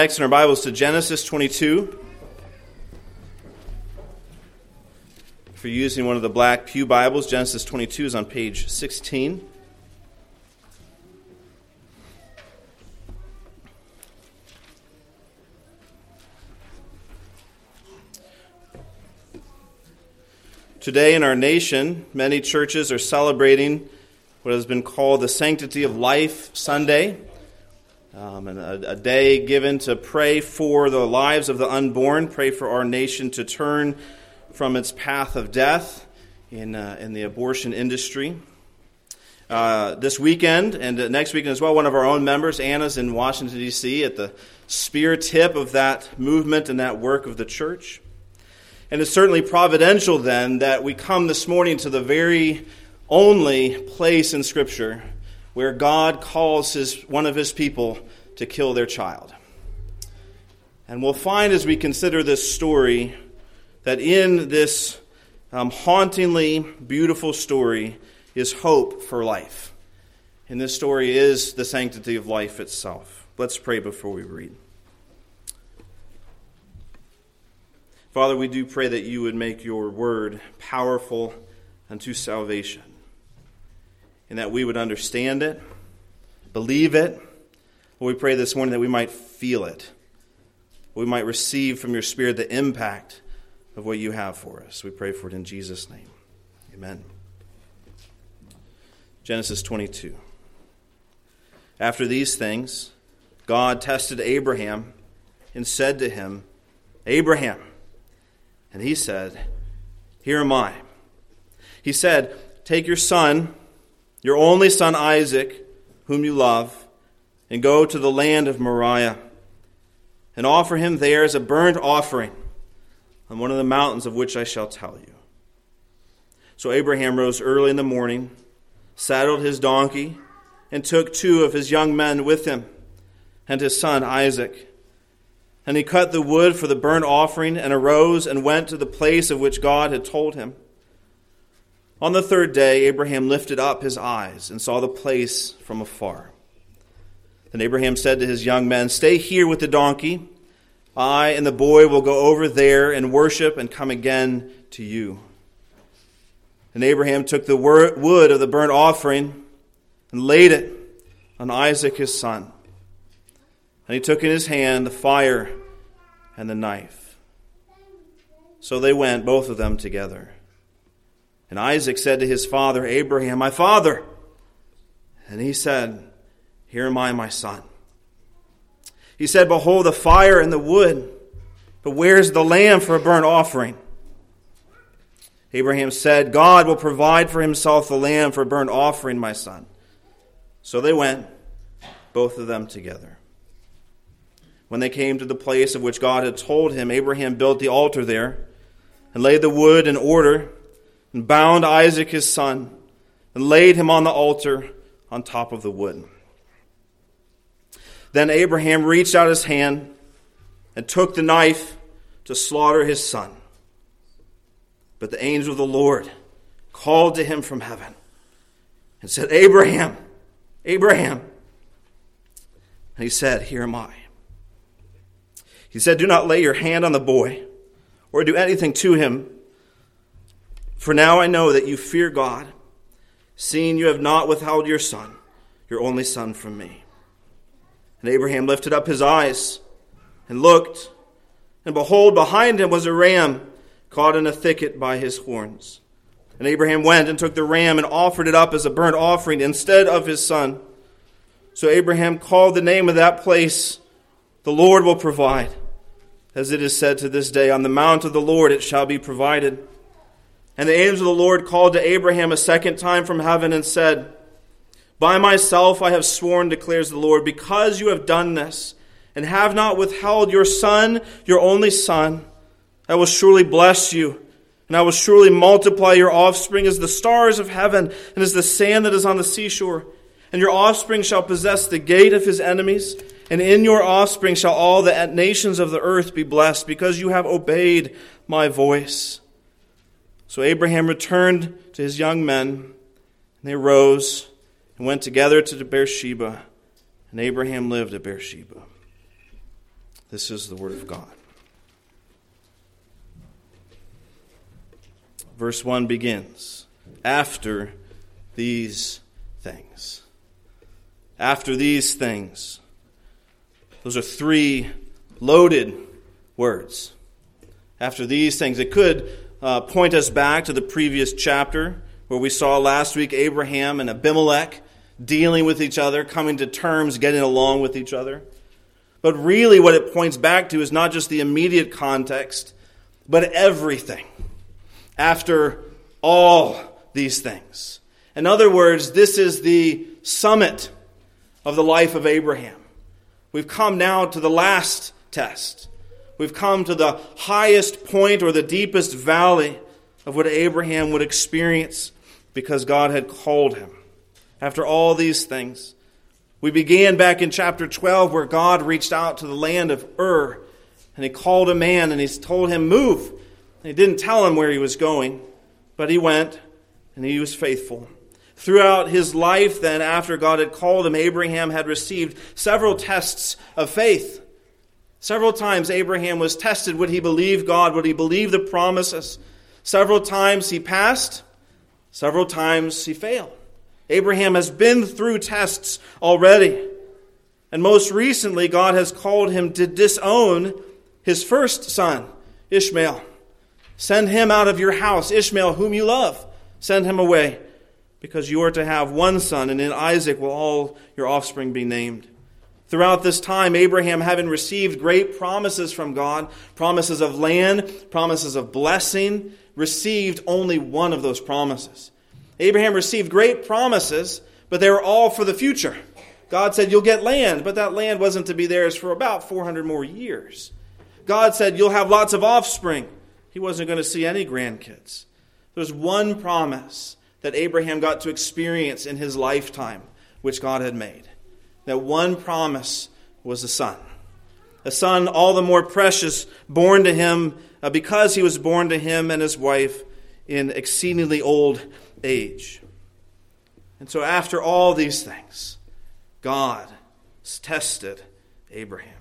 Next in our Bibles to Genesis 22. If you're using one of the black pew Bibles, Genesis 22 is on page 16. Today in our nation, many churches are celebrating what has been called the Sanctity of Life Sunday, and a day given to pray for the lives of the unborn, pray for our nation to turn from its path of death in the abortion industry. This weekend and next weekend as well, one of our own members, Anna's in Washington, D.C., at the spear tip of that movement and that work of the church. And it's certainly providential then that we come this morning to the very only place in Scripture where God calls one of His people to kill their child. And we'll find as we consider this story that in this hauntingly beautiful story is hope for life. And this story is the sanctity of life itself. Let's pray before we read. Father, we do pray that you would make your word powerful unto salvation, and that we would understand it, believe it. Lord, we pray this morning that we might feel it. We might receive from your Spirit the impact of what you have for us. We pray for it in Jesus' name. Amen. Genesis 22. After these things, God tested Abraham and said to him, Abraham. And he said, Here am I. He said, Take your son, your only son Isaac, whom you love, and go to the land of Moriah, and offer him there as a burnt offering on one of the mountains of which I shall tell you. So Abraham rose early in the morning, saddled his donkey, and took 2 of his young men with him, and his son Isaac. And he cut the wood for the burnt offering, and arose and went to the place of which God had told him. On the 3rd day, Abraham lifted up his eyes and saw the place from afar. Then Abraham said to his young men, Stay here with the donkey. I and the boy will go over there and worship and come again to you. And Abraham took the wood of the burnt offering and laid it on Isaac his son. And he took in his hand the fire and the knife. So they went, both of them together. And Isaac said to his father, Abraham, my father. And he said, Here am I, my son. He said, Behold the fire and the wood, but where is the lamb for a burnt offering? Abraham said, God will provide for himself the lamb for a burnt offering, my son. So they went, both of them together. When they came to the place of which God had told him, Abraham built the altar there, and laid the wood in order, and bound Isaac his son, and laid him on the altar on top of the wood. Then Abraham reached out his hand and took the knife to slaughter his son. But the angel of the Lord called to him from heaven and said, Abraham, Abraham. And he said, Here am I. He said, Do not lay your hand on the boy or do anything to him. For now I know that you fear God, seeing you have not withheld your son, your only son, from me. And Abraham lifted up his eyes and looked, and behold, behind him was a ram caught in a thicket by his horns. And Abraham went and took the ram and offered it up as a burnt offering instead of his son. So Abraham called the name of that place, The Lord will provide. As it is said to this day, On the mount of the Lord it shall be provided. And the angel of the Lord called to Abraham a second time from heaven and said, By myself I have sworn, declares the Lord, because you have done this, and have not withheld your son, your only son, I will surely bless you, and I will surely multiply your offspring as the stars of heaven, and as the sand that is on the seashore. And your offspring shall possess the gate of his enemies, and in your offspring shall all the nations of the earth be blessed, because you have obeyed my voice. So Abraham returned to his young men, and they rose and went together to Beersheba, and Abraham lived at Beersheba. This is the word of God. Verse 1 begins, after these things. After these things. Those are three loaded words. After these things. It could point us back to the previous chapter where we saw last week Abraham and Abimelech dealing with each other, coming to terms, getting along with each other. But really what it points back to is not just the immediate context, but everything. After all these things. In other words, this is the summit of the life of Abraham. We've come now to the last test. We've come to the highest point or the deepest valley of what Abraham would experience because God had called him. After all these things, we began back in chapter 12 where God reached out to the land of Ur and he called a man and he told him, move. And he didn't tell him where he was going, but he went and he was faithful. Throughout his life then, after God had called him, Abraham had received several tests of faith. Several times Abraham was tested. Would he believe God? Would he believe the promises? Several times he passed. Several times he failed. Abraham has been through tests already. And most recently, God has called him to disown his first son, Ishmael. Send him out of your house, Ishmael, whom you love. Send him away, because you are to have one son, and in Isaac will all your offspring be named. Throughout this time, Abraham, having received great promises from God, promises of land, promises of blessing, received only one of those promises. Abraham received great promises, but they were all for the future. God said, you'll get land, but that land wasn't to be theirs for about 400 more years. God said, you'll have lots of offspring. He wasn't going to see any grandkids. There was one promise that Abraham got to experience in his lifetime, which God had made. That one promise was a son. A son all the more precious, born to him because he was born to him and his wife in exceedingly old age. And so after all these things, God tested Abraham.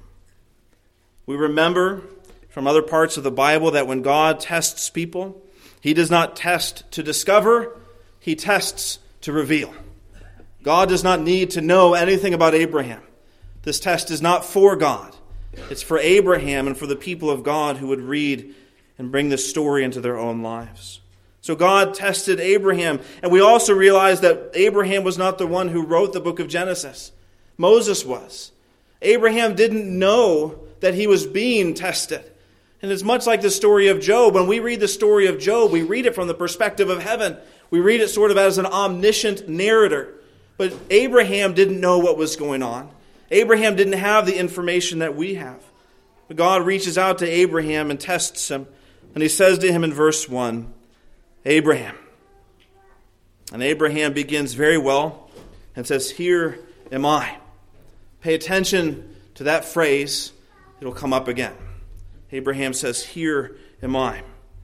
We remember from other parts of the Bible that when God tests people, he does not test to discover, he tests to reveal. God does not need to know anything about Abraham. This test is not for God. It's for Abraham and for the people of God who would read and bring this story into their own lives. So God tested Abraham. And we also realize that Abraham was not the one who wrote the book of Genesis. Moses was. Abraham didn't know that he was being tested. And it's much like the story of Job. When we read the story of Job, we read it from the perspective of heaven. We read it sort of as an omniscient narrator. But Abraham didn't know what was going on. Abraham didn't have the information that we have. But God reaches out to Abraham and tests him. And he says to him in verse 1, Abraham. And Abraham begins very well and says, here am I. Pay attention to that phrase. It'll come up again. Abraham says, here am I.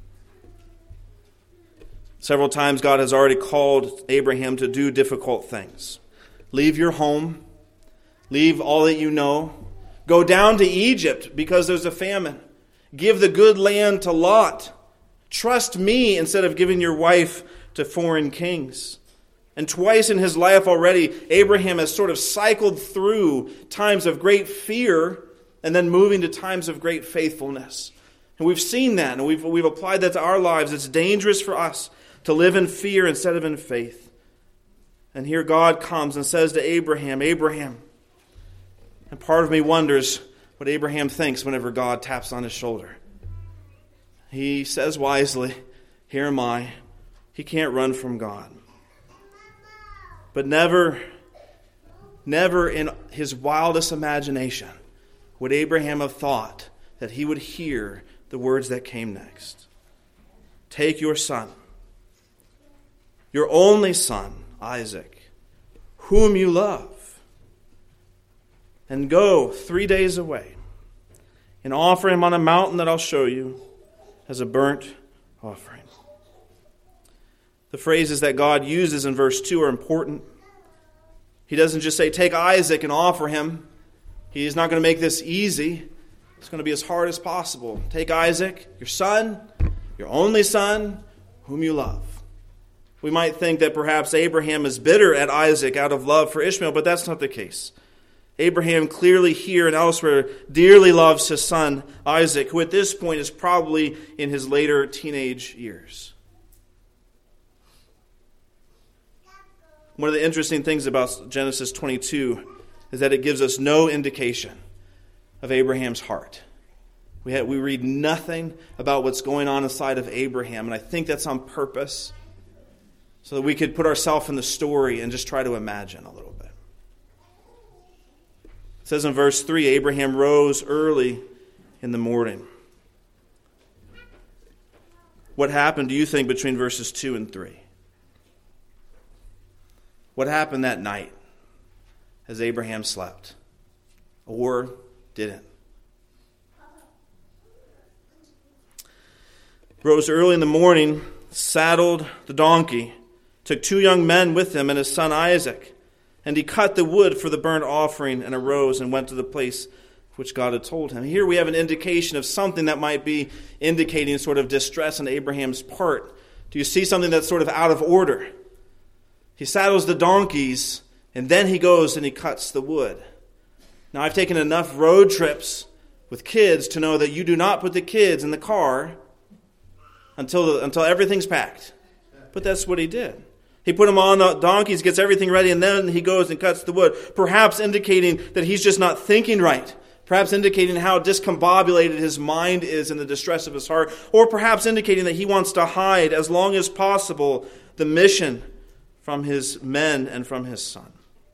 Several times God has already called Abraham to do difficult things. Leave your home. Leave all that you know. Go down to Egypt because there's a famine. Give the good land to Lot. Trust me instead of giving your wife to foreign kings. And twice in his life already, Abraham has sort of cycled through times of great fear and then moving to times of great faithfulness. And we've seen that, and we've applied that to our lives. It's dangerous for us to live in fear instead of in faith. And here God comes and says to Abraham, Abraham. And part of me wonders what Abraham thinks whenever God taps on his shoulder. He says wisely, here am I. He can't run from God. But never in his wildest imagination would Abraham have thought that he would hear the words that came next. Take your son, your only son, Isaac, whom you love, and go 3 days away and offer him on a mountain that I'll show you as a burnt offering. The phrases that God uses in verse 2 are important. He doesn't just say, take Isaac and offer him. He's not going to make this easy. It's going to be as hard as possible. Take Isaac, your son, your only son, whom you love. We might think that perhaps Abraham is bitter at Isaac out of love for Ishmael, but that's not the case. Abraham clearly here and elsewhere dearly loves his son Isaac, who at this point is probably in his later teenage years. One of the interesting things about Genesis 22 is that it gives us no indication of Abraham's heart. We read nothing about what's going on inside of Abraham, and I think that's on purpose so that we could put ourselves in the story and just try to imagine a little bit. It says in verse 3, Abraham rose early in the morning. What happened, do you think, between verses 2 and 3? What happened that night as Abraham slept? Or didn't? Rose early in the morning, saddled the donkey, took 2 young men with him and his son Isaac, and he cut the wood for the burnt offering and arose and went to the place which God had told him. Here we have an indication of something that might be indicating sort of distress on Abraham's part. Do you see something that's sort of out of order? He saddles the donkeys, and then he goes and he cuts the wood. Now, I've taken enough road trips with kids to know that you do not put the kids in the car until everything's packed. But that's what he did. He put them on the donkeys, gets everything ready, and then he goes and cuts the wood, perhaps indicating that he's just not thinking right, perhaps indicating how discombobulated his mind is in the distress of his heart, or perhaps indicating that he wants to hide as long as possible the mission from his men and from his son.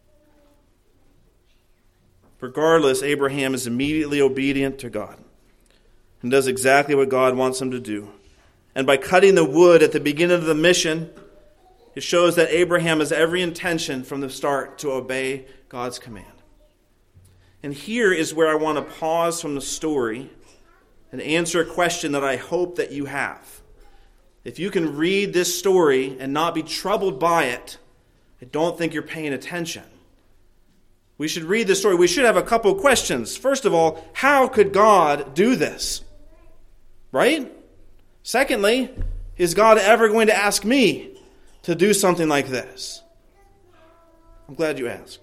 Regardless, Abraham is immediately obedient to God and does exactly what God wants him to do. And by cutting the wood at the beginning of the mission, it shows that Abraham has every intention from the start to obey God's command. And here is where I want to pause from the story and answer a question that I hope that you have. If you can read this story and not be troubled by it, I don't think you're paying attention. We should read this story. We should have a couple of questions. First of all, how could God do this? Right? Secondly, is God ever going to ask me to do something like this? I'm glad you asked.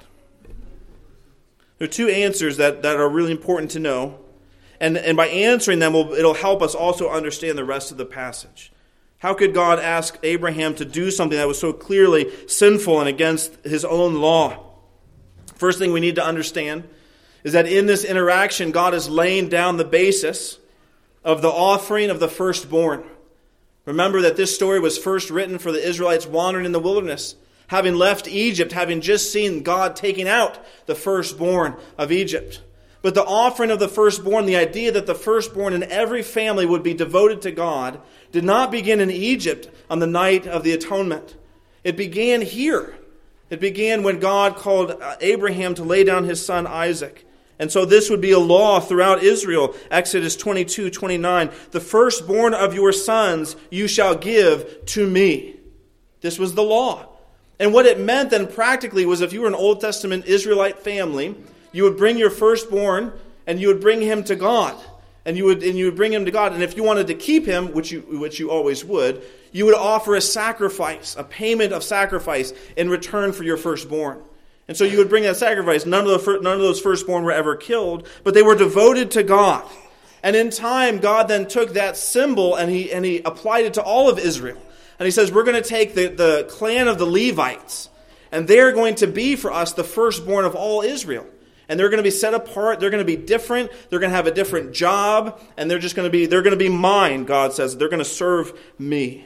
There are 2 answers that are really important to know. And by answering them, it'll help us also understand the rest of the passage. How could God ask Abraham to do something that was so clearly sinful and against his own law? First thing we need to understand is that in this interaction, God is laying down the basis of the offering of the firstborn. Remember that this story was first written for the Israelites wandering in the wilderness, having left Egypt, having just seen God taking out the firstborn of Egypt. But the offering of the firstborn, the idea that the firstborn in every family would be devoted to God, did not begin in Egypt on the night of the atonement. It began here. It began when God called Abraham to lay down his son Isaac. And so this would be a law throughout Israel. Exodus 22:29, the firstborn of your sons you shall give to me. This was the law. And what it meant then practically was if you were an Old Testament Israelite family, you would bring your firstborn and you would bring him to God. And you would bring him to God. And if you wanted to keep him, which you always would, you would offer a sacrifice, a payment of sacrifice in return for your firstborn. And so you would bring that sacrifice. None of those firstborn were ever killed, but they were devoted to God. And in time, God then took that symbol and he applied it to all of Israel. And he says, we're going to take the clan of the Levites, and they're going to be for us the firstborn of all Israel. And they're going to be set apart. They're going to be different. They're going to have a different job. And they're going to be mine, God says. They're going to serve me.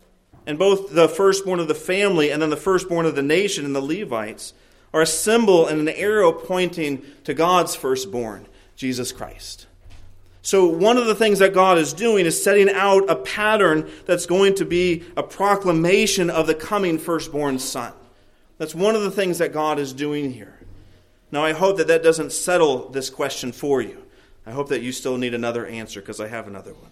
And both the firstborn of the family and then the firstborn of the nation and the Levites are a symbol and an arrow pointing to God's firstborn, Jesus Christ. So one of the things that God is doing is setting out a pattern that's going to be a proclamation of the coming firstborn son. That's one of the things that God is doing here. Now, I hope that doesn't settle this question for you. I hope that you still need another answer, because I have another one.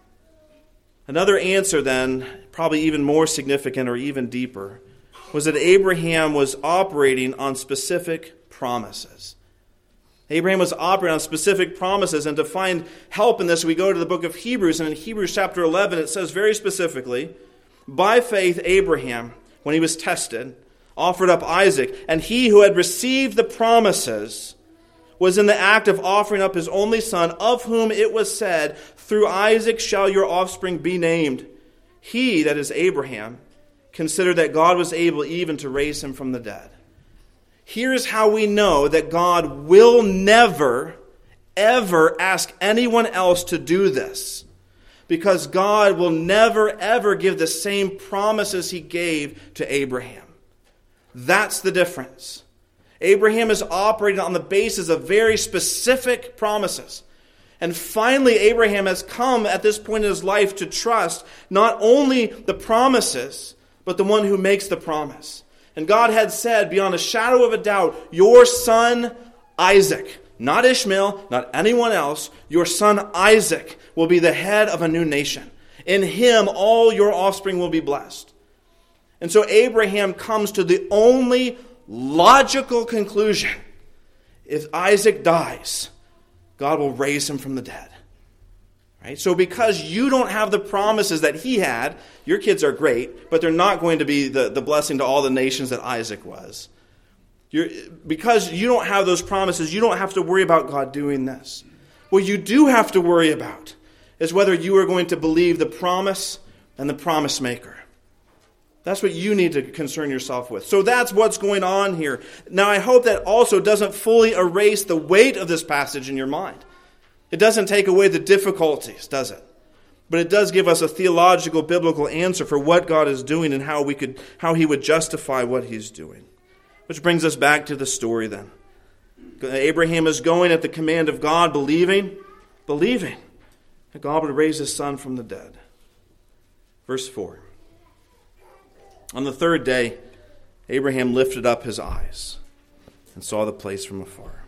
Another answer then, probably even more significant or even deeper, was that Abraham was operating on specific promises. Abraham was operating on specific promises, and to find help in this, we go to the book of Hebrews, and in Hebrews chapter 11, it says very specifically, by faith Abraham, when he was tested, offered up Isaac, and he who had received the promises was in the act of offering up his only son, of whom it was said, through Isaac shall your offspring be named. He, that is Abraham, considered that God was able even to raise him from the dead. Here's how we know that God will never, ever ask anyone else to do this. Because God will never, ever give the same promises he gave to Abraham. That's the difference. Abraham is operating on the basis of very specific promises. And finally, Abraham has come at this point in his life to trust not only the promises, but the one who makes the promise. And God had said, beyond a shadow of a doubt, your son Isaac, not Ishmael, not anyone else, your son Isaac will be the head of a new nation. In him, all your offspring will be blessed. And so Abraham comes to the only logical conclusion. If Isaac dies, God will raise him from the dead. Right? So because you don't have the promises that he had, your kids are great, but they're not going to be the blessing to all the nations that Isaac was. Because you don't have those promises, you don't have to worry about God doing this. What you do have to worry about is whether you are going to believe the promise and the promise maker. That's what you need to concern yourself with. So that's what's going on here. Now, I hope that also doesn't fully erase the weight of this passage in your mind. It doesn't take away the difficulties, does it? But it does give us a theological, biblical answer for what God is doing and how he would justify what he's doing. Which brings us back to the story then. Abraham is going at the command of God, believing that God would raise his son from the dead. Verse 4. On the third day, Abraham lifted up his eyes and saw the place from afar.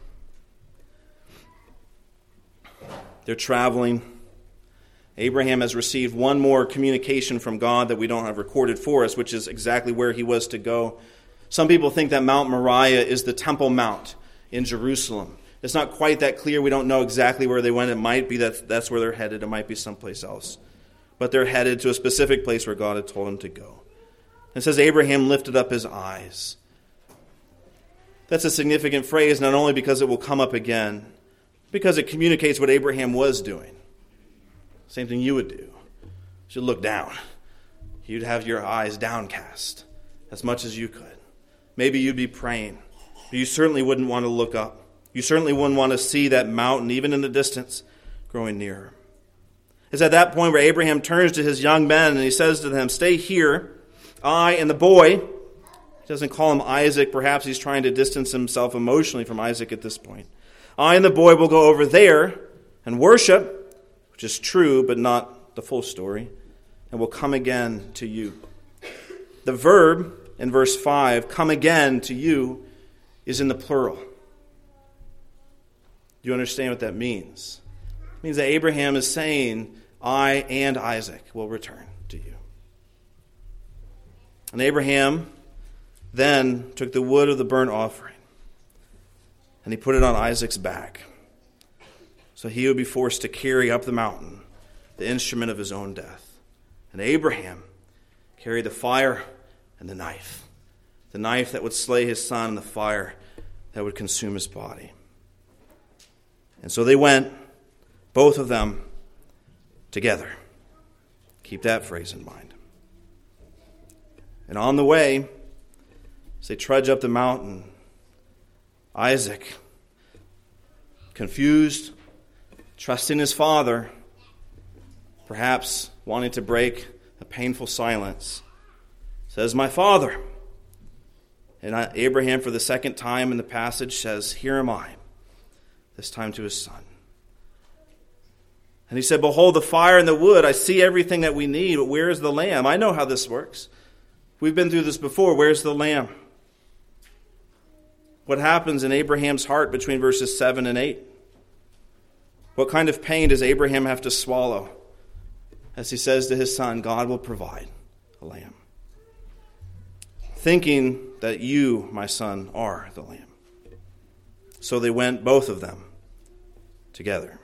They're traveling. Abraham has received one more communication from God that we don't have recorded for us, which is exactly where he was to go. Some people think that Mount Moriah is the Temple Mount in Jerusalem. It's not quite that clear. We don't know exactly where they went. It might be that's where they're headed. It might be someplace else. But they're headed to a specific place where God had told them to go. It says Abraham lifted up his eyes. That's a significant phrase, not only because it will come up again, because it communicates what Abraham was doing. Same thing you would do. You should look down. You'd have your eyes downcast as much as you could. Maybe you'd be praying, but you certainly wouldn't want to look up. You certainly wouldn't want to see that mountain, even in the distance, growing nearer. It's at that point where Abraham turns to his young men and he says to them, stay here. I and the boy, he doesn't call him Isaac. Perhaps he's trying to distance himself emotionally from Isaac at this point. I and the boy will go over there and worship, which is true, but not the full story, and will come again to you. The verb in verse 5, come again to you, is in the plural. Do you understand what that means? It means that Abraham is saying, I and Isaac will return to you. And Abraham then took the wood of the burnt offering and he put it on Isaac's back so he would be forced to carry up the mountain the instrument of his own death. And Abraham carried the fire and the knife that would slay his son and the fire that would consume his body. And so they went, both of them, together. Keep that phrase in mind. And on the way, as they trudge up the mountain, Isaac, confused, trusting his father, perhaps wanting to break a painful silence, says, my father. And Abraham, for the second time in the passage, says, here am I, this time to his son. And he said, behold, the fire and the wood, I see everything that we need, but where is the lamb? I know how this works. We've been through this before. Where's the lamb? What happens in Abraham's heart between verses 7 and 8? What kind of pain does Abraham have to swallow as he says to his son, God will provide a lamb? Thinking that you, my son, are the lamb. So they went, both of them, together.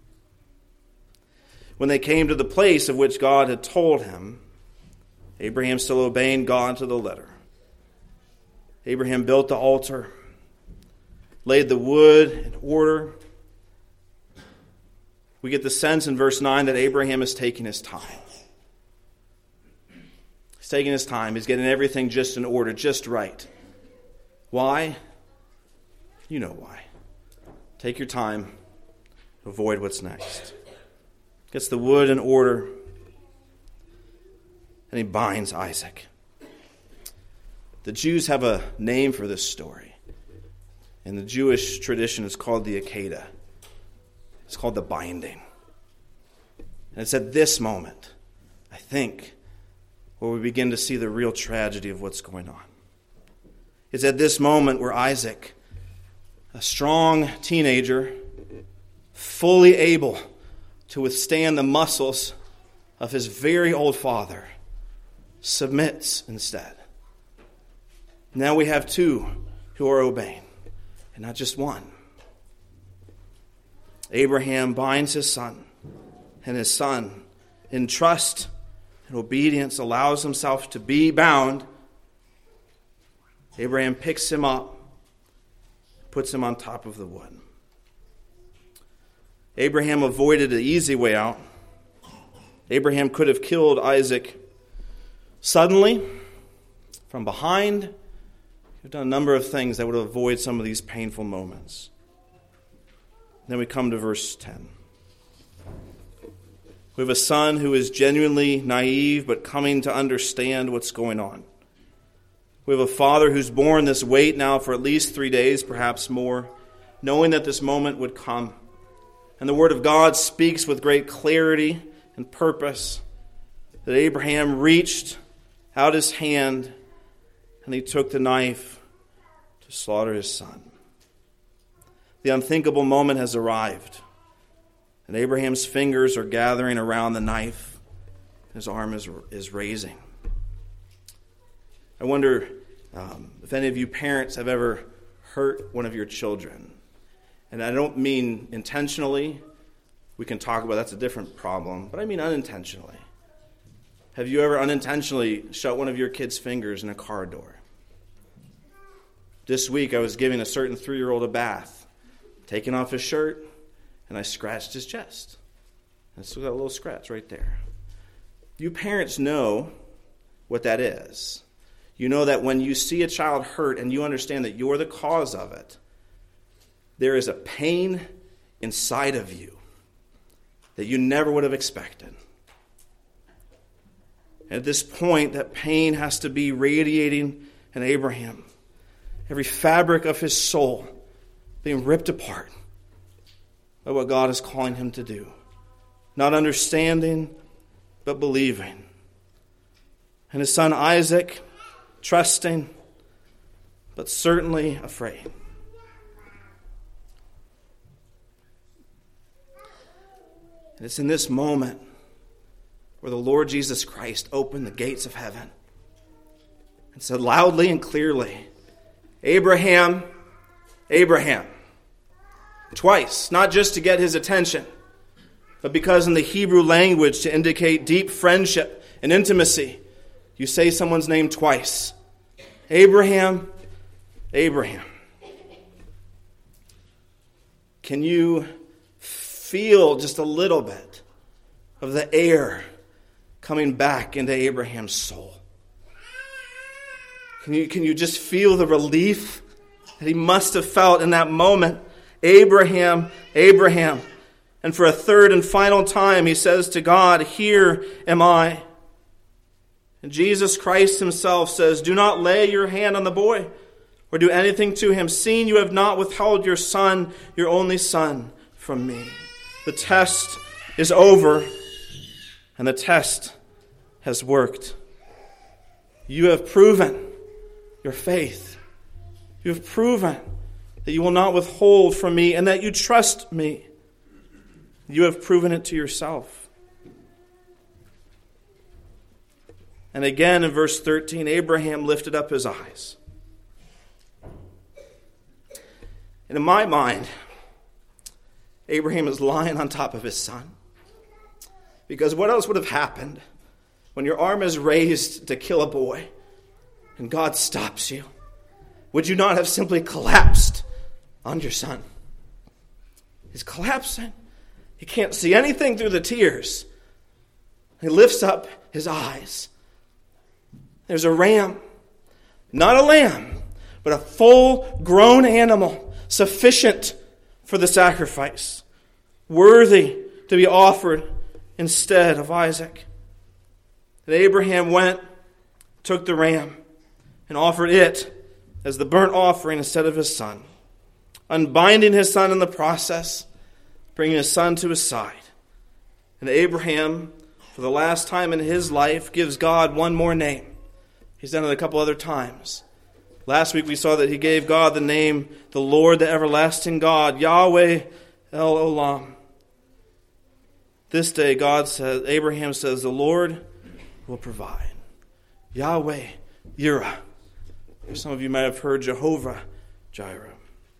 When they came to the place of which God had told him, Abraham still obeying God to the letter. Abraham built the altar, laid the wood in order. We get the sense in verse 9 that Abraham is taking his time. He's taking his time. He's getting everything just in order, just right. Why? You know why. Take your time. Avoid what's next. Gets the wood in order. And he binds Isaac. The Jews have a name for this story. In the Jewish tradition, it's called the Akedah. It's called the binding. And it's at this moment, I think, where we begin to see the real tragedy of what's going on. It's at this moment where Isaac, a strong teenager, fully able to withstand the muscles of his very old father, submits instead. Now we have two who are obeying, and not just one. Abraham binds his son, and his son, in trust and obedience, allows himself to be bound. Abraham picks him up, puts him on top of the wood. Abraham avoided the easy way out. Abraham could have killed Isaac suddenly, from behind. He could have done a number of things that would avoid some of these painful moments. Then we come to verse 10. We have a son who is genuinely naive, but coming to understand what's going on. We have a father who's borne this weight now for at least 3 days, perhaps more, knowing that this moment would come. And the Word of God speaks with great clarity and purpose that Abraham reached out his hand and he took the knife to slaughter his son. The unthinkable moment has arrived, and Abraham's fingers are gathering around the knife. His arm is raising. I wonder if any of you parents have ever hurt one of your children. And I don't mean intentionally. We can talk about that's a different problem. But I mean unintentionally. Have you ever unintentionally shut one of your kids' fingers in a car door? This week I was giving a certain 3-year-old a bath, taking off his shirt, and I scratched his chest. And it's still got a little scratch right there. You parents know what that is. You know that when you see a child hurt and you understand that you're the cause of it, there is a pain inside of you that you never would have expected. At this point, that pain has to be radiating in Abraham. Every fabric of his soul being ripped apart by what God is calling him to do. Not understanding, but believing. And his son Isaac, trusting, but certainly afraid. And it's in this moment where the Lord Jesus Christ opened the gates of heaven and said loudly and clearly, Abraham, Abraham. Twice, not just to get his attention, but because in the Hebrew language to indicate deep friendship and intimacy, you say someone's name twice. Abraham, Abraham. Can you feel just a little bit of the air coming back into Abraham's soul? Can you just feel the relief that he must have felt in that moment? Abraham, Abraham. And for a third and final time, he says to God, here am I. And Jesus Christ himself says, do not lay your hand on the boy or do anything to him, seeing you have not withheld your son, your only son, from me. The test is over, and the test has worked. You have proven your faith. You have proven that you will not withhold from me and that you trust me. You have proven it to yourself. And again in verse 13, Abraham lifted up his eyes. And in my mind, Abraham is lying on top of his son. Because what else would have happened when your arm is raised to kill a boy and God stops you? Would you not have simply collapsed on your son? He's collapsing. He can't see anything through the tears. He lifts up his eyes. There's a ram, not a lamb, but a full-grown animal, sufficient for the sacrifice, worthy to be offered instead of Isaac. And Abraham went, took the ram, and offered it as the burnt offering instead of his son, unbinding his son in the process, bringing his son to his side. And Abraham, for the last time in his life, gives God one more name. He's done it a couple other times. Last week we saw that he gave God the name, the Lord, the everlasting God, Yahweh El Olam. This day Abraham says, the Lord will provide. Yahweh Yireh. Some of you might have heard Jehovah Jireh.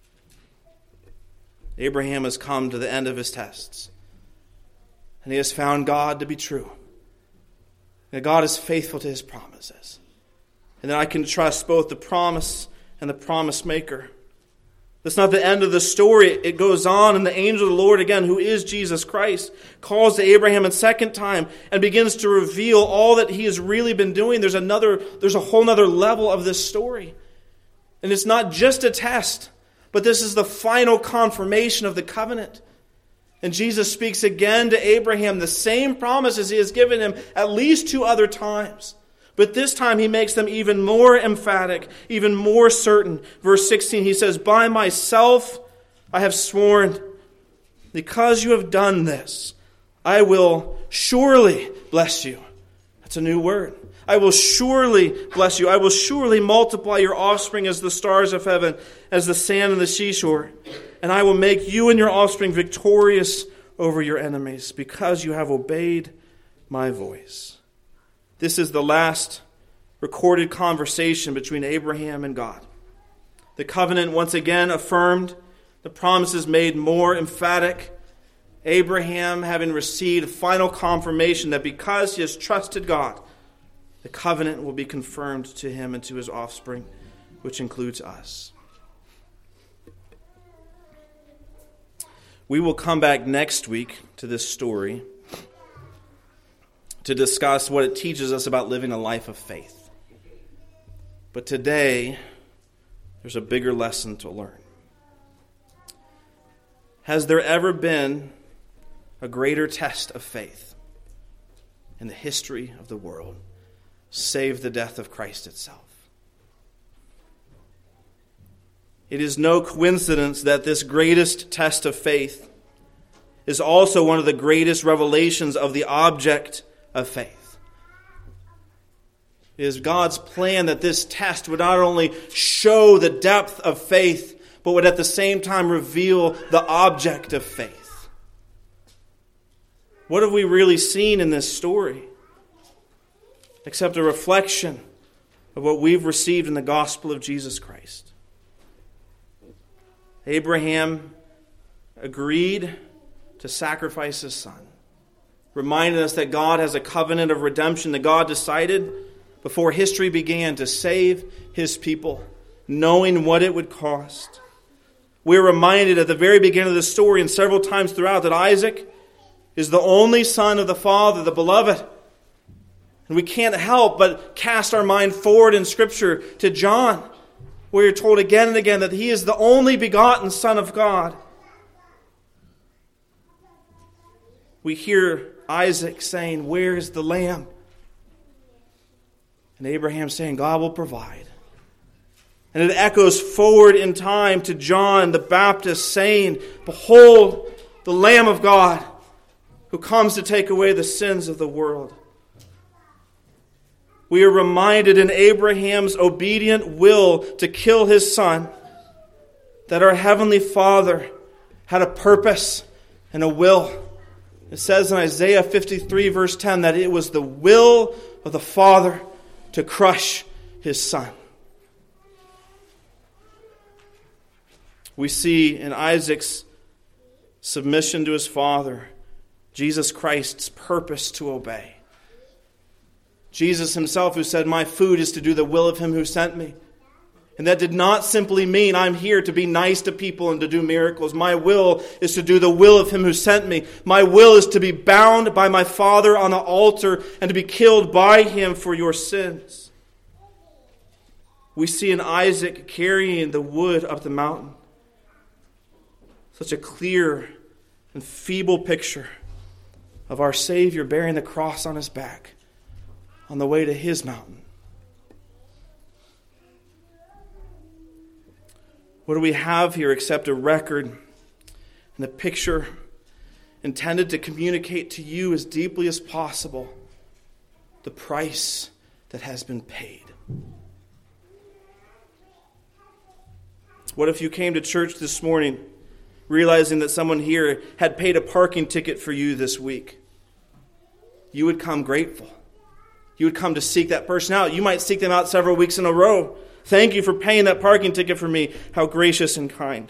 Abraham has come to the end of his tests. And he has found God to be true. That God is faithful to his promises. And that I can trust both the promise and the promise maker. That's not the end of the story. It goes on, and the angel of the Lord, again, who is Jesus Christ, calls to Abraham a second time and begins to reveal all that he has really been doing. There's a whole other level of this story. And it's not just a test, but this is the final confirmation of the covenant. And Jesus speaks again to Abraham the same promises he has given him at least 2 other times. But this time he makes them even more emphatic, even more certain. Verse 16, he says, by myself I have sworn, because you have done this, I will surely bless you. That's a new word. I will surely bless you. I will surely multiply your offspring as the stars of heaven, as the sand on the seashore. And I will make you and your offspring victorious over your enemies, because you have obeyed my voice. This is the last recorded conversation between Abraham and God. The covenant once again affirmed, the promises made more emphatic. Abraham having received final confirmation that because he has trusted God, the covenant will be confirmed to him and to his offspring, which includes us. We will come back next week to this story to discuss what it teaches us about living a life of faith. But today, there's a bigger lesson to learn. Has there ever been a greater test of faith in the history of the world, save the death of Christ itself? It is no coincidence that this greatest test of faith is also one of the greatest revelations of the object of faith. It is God's plan that this test would not only show the depth of faith, but would at the same time reveal the object of faith. What have we really seen in this story? Except a reflection of what we've received in the gospel of Jesus Christ. Abraham agreed to sacrifice his son, reminding us that God has a covenant of redemption, that God decided before history began to save his people, knowing what it would cost. We're reminded at the very beginning of the story and several times throughout that Isaac is the only son of the Father, the beloved. And we can't help but cast our mind forward in Scripture to John, where you're told again and again that he is the only begotten Son of God. We hear Isaac saying, "Where is the lamb?" And Abraham saying, "God will provide." And it echoes forward in time to John the Baptist saying, "Behold, the Lamb of God who comes to take away the sins of the world." We are reminded in Abraham's obedient will to kill his son that our Heavenly Father had a purpose and a will. It says in Isaiah 53 verse 10 that it was the will of the Father to crush his son. We see in Isaac's submission to his father, Jesus Christ's purpose to obey. Jesus himself who said, "My food is to do the will of him who sent me." And that did not simply mean I'm here to be nice to people and to do miracles. My will is to do the will of him who sent me. My will is to be bound by my Father on the altar and to be killed by him for your sins. We see in Isaac carrying the wood up the mountain. Such a clear and feeble picture of our Savior bearing the cross on his back on the way to his mountain. What do we have here except a record and a picture intended to communicate to you as deeply as possible the price that has been paid? What if you came to church this morning realizing that someone here had paid a parking ticket for you this week? You would come grateful. You would come to seek that person out. You might seek them out several weeks in a row. Thank you for paying that parking ticket for me. How gracious and kind.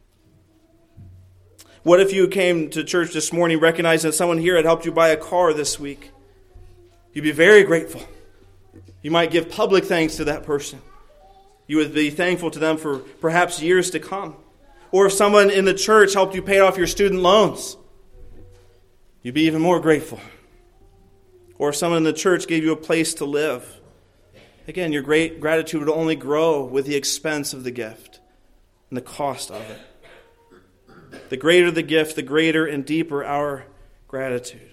What if you came to church this morning recognizing that someone here had helped you buy a car this week? You'd be very grateful. You might give public thanks to that person. You would be thankful to them for perhaps years to come. Or if someone in the church helped you pay off your student loans, you'd be even more grateful. Or if someone in the church gave you a place to live, again, your great gratitude would only grow with the expense of the gift and the cost of it. The greater the gift, the greater and deeper our gratitude.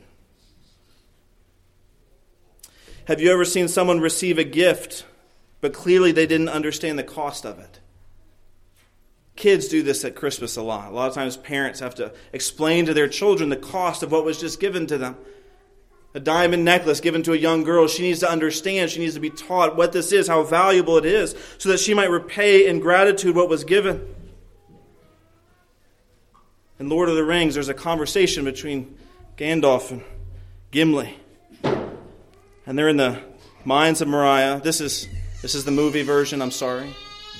Have you ever seen someone receive a gift, but clearly they didn't understand the cost of it? Kids do this at Christmas a lot. A lot of times parents have to explain to their children the cost of what was just given to them. A diamond necklace given to a young girl, she needs to understand, she needs to be taught what this is, how valuable it is, so that she might repay in gratitude what was given. In Lord of the Rings, there's a conversation between Gandalf and Gimli. And they're in the mines of Moria. This is the movie version, I'm sorry.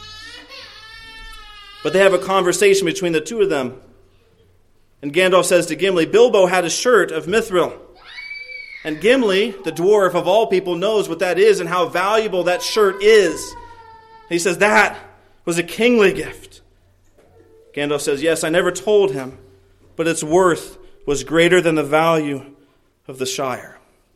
But they have a conversation between the two of them. And Gandalf says to Gimli, "Bilbo had a shirt of mithril." And Gimli, the dwarf of all people, knows what that is and how valuable that shirt is. And he says, "That was a kingly gift." Gandalf says, "Yes, I never told him, but its worth was greater than the value of the Shire."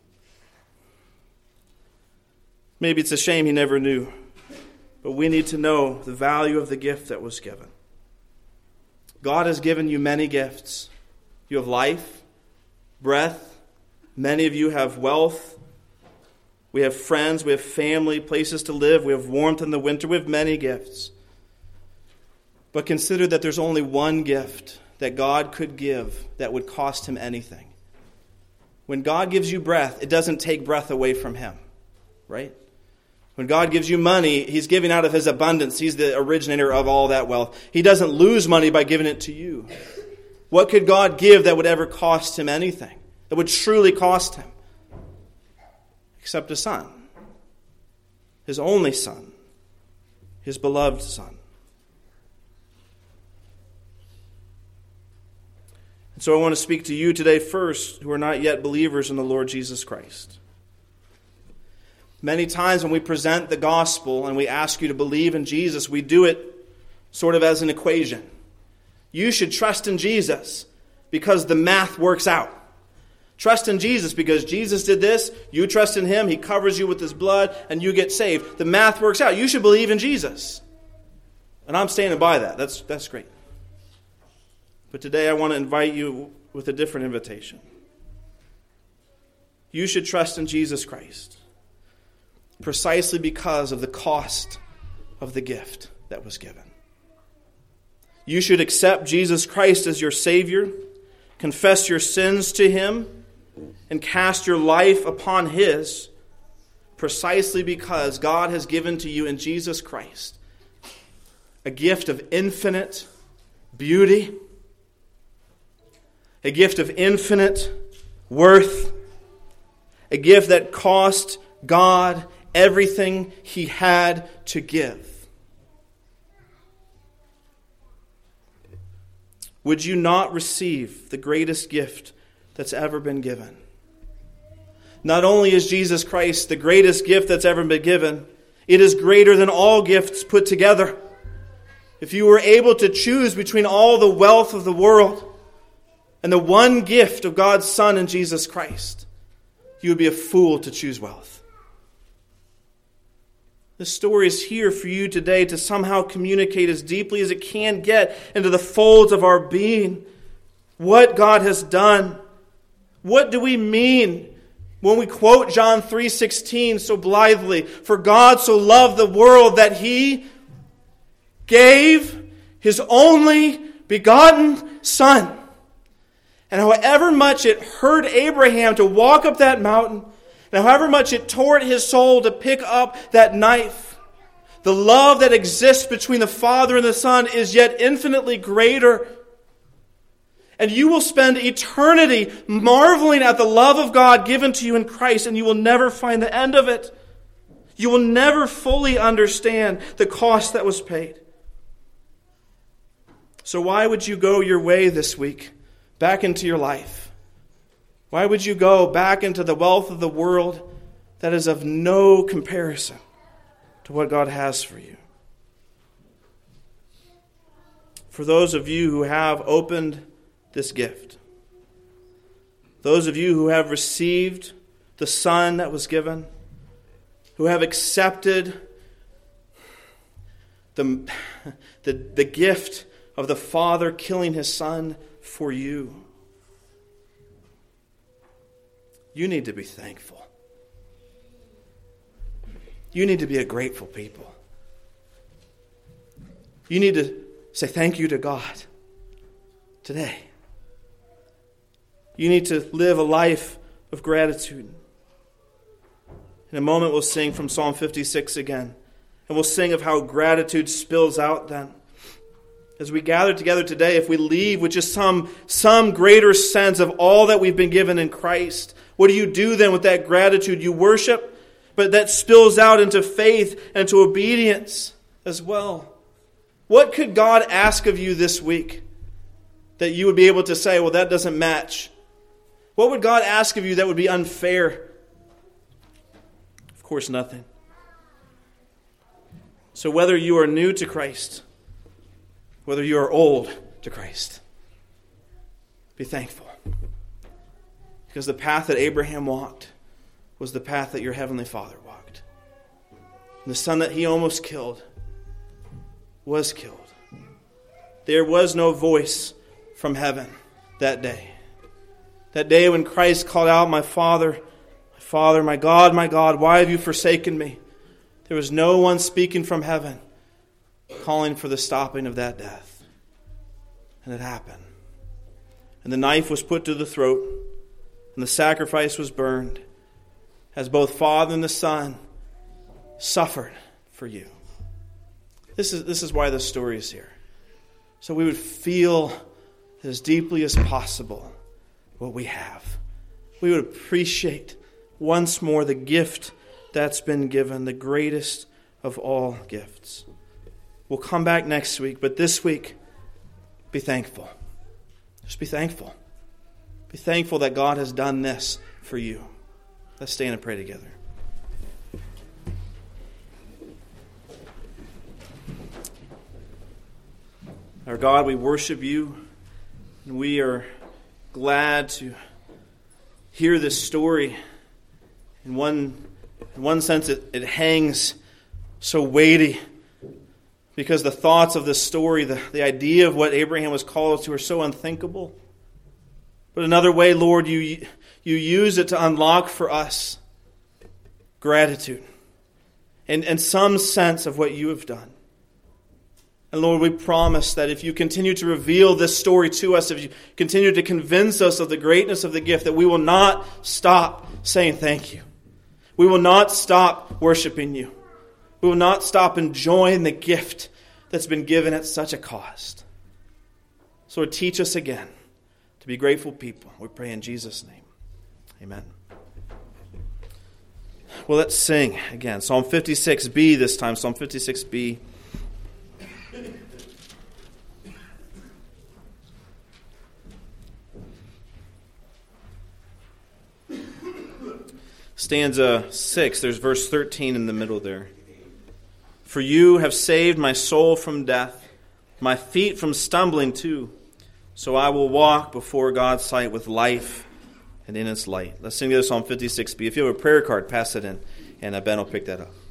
Maybe it's a shame he never knew, but we need to know the value of the gift that was given. God has given you many gifts. You have life, breath. Many of you have wealth. We have friends. We have family, places to live. We have warmth in the winter. We have many gifts. But consider that there's only one gift that God could give that would cost him anything. When God gives you breath, it doesn't take breath away from him, right? When God gives you money, he's giving out of his abundance. He's the originator of all that wealth. He doesn't lose money by giving it to you. What could God give that would ever cost him anything? That would truly cost him? Except a son. His only son. His beloved son. And so I want to speak to you today first who are not yet believers in the Lord Jesus Christ. Many times when we present the gospel and we ask you to believe in Jesus, we do it sort of as an equation. You should trust in Jesus because the math works out. Trust in Jesus because Jesus did this. You trust in him. He covers you with his blood and you get saved. The math works out. You should believe in Jesus. And I'm standing by that. That's great. But today I want to invite you with a different invitation. You should trust in Jesus Christ precisely because of the cost of the gift that was given. You should accept Jesus Christ as your Savior, confess your sins to him, and cast your life upon his precisely because God has given to you in Jesus Christ a gift of infinite beauty, a gift of infinite worth, a gift that cost God everything he had to give. would you not receive the greatest gift that's ever been given? Not only is Jesus Christ the greatest gift that's ever been given, it is greater than all gifts put together. If you were able to choose between all the wealth of the world and the one gift of God's Son in Jesus Christ, you would be a fool to choose wealth. This story is here for you today to somehow communicate as deeply as it can get into the folds of our being what God has done. What do we mean when we quote John 3:16 so blithely? For God so loved the world that He gave His only begotten Son. And however much it hurt Abraham to walk up that mountain, and however much it tore at his soul to pick up that knife, the love that exists between the Father and the Son is yet infinitely greater. And you will spend eternity marveling at the love of God given to you in Christ, and you will never find the end of it. You will never fully understand the cost that was paid. So why would you go your way this week, back into your life? Why would you go back into the wealth of the world that is of no comparison to what God has for you? For those of you who have opened this gift, those of you who have received the Son that was given, who have accepted the gift of the Father killing His Son for you, you need to be thankful. You need to be a grateful people. You need to say thank you to God today. You need to live a life of gratitude. In a moment we'll sing from Psalm 56 again. And we'll sing of how gratitude spills out then. As we gather together today, if we leave with just some greater sense of all that we've been given in Christ, what do you do then with that gratitude? You worship, but that spills out into faith and to obedience as well. What could God ask of you this week that you would be able to say, well, that doesn't match? What would God ask of you that would be unfair? Of course, nothing. So whether you are new to Christ, whether you are old to Christ, be thankful. Because the path that Abraham walked was the path that your Heavenly Father walked. And the son that he almost killed was killed. There was no voice from heaven that day. That day when Christ called out, my Father, my God, why have you forsaken me? There was no one speaking from heaven calling for the stopping of that death. And it happened. And the knife was put to the throat, and the sacrifice was burned, as both Father and the Son suffered for you. This is why this story is here. So we would feel as deeply as possible what we have. We would appreciate once more the gift that's been given, the greatest of all gifts. We'll come back next week, but this week, be thankful. Just be thankful. Be thankful that God has done this for you. Let's stand and pray together. Our God, we worship you, and we are glad to hear this story. In one sense, it hangs so weighty because the thoughts of this story, the idea of what Abraham was called to, are so unthinkable. But another way, Lord, you use it to unlock for us gratitude and some sense of what you have done. And Lord, we promise that if you continue to reveal this story to us, if you continue to convince us of the greatness of the gift, that we will not stop saying thank you. We will not stop worshiping you. We will not stop enjoying the gift that's been given at such a cost. So Lord, teach us again to be grateful people. We pray in Jesus' name. Amen. Well, let's sing again. Psalm 56b this time. Psalm 56b. stanza 6, there's verse 13 in the middle there. For you have saved my soul from death, my feet from stumbling too. So I will walk before God's sight with life and in its light. Let's sing this Psalm 56b. If you have a prayer card, pass it in, and Ben will pick that up.